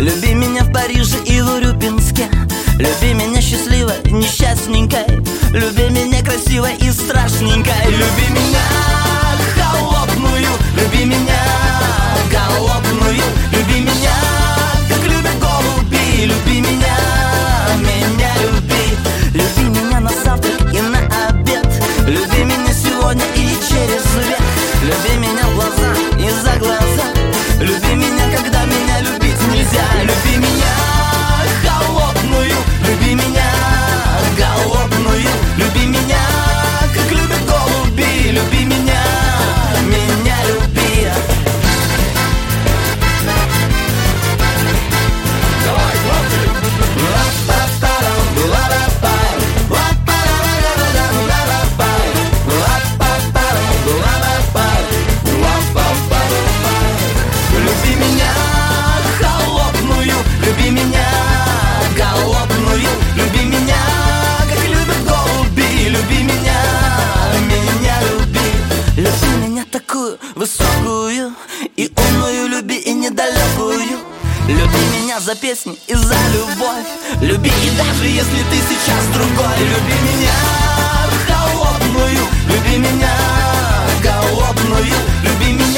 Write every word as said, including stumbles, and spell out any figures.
Люби меня в Париже и в Урюпинске. Люби меня счастливой, несчастненькой. Люби меня красивой и страшненькой. Люби меня холодную, люби меня голодную. Люби меня, как любят голуби. Люби меня, меня люби. Люби меня на завтрак и на обед. Люби меня сегодня и через век. Люби меня в глаза и за глаза. Люби меня, когда меня любить нельзя. Люби меня холодную, люби меня голодную. Люби меня, как любят голуби. Люби меня, меня люби. Давай, люби меня холодную, люби меня голодную. Люби меня, как любят голуби. Люби меня, меня люби. Люби меня такую высокую и умную. Люби и недалекую. Люби меня за песни и за любовь. Люби и даже если ты сейчас другой. Люби меня холодную, люби меня голодную. Люби меня.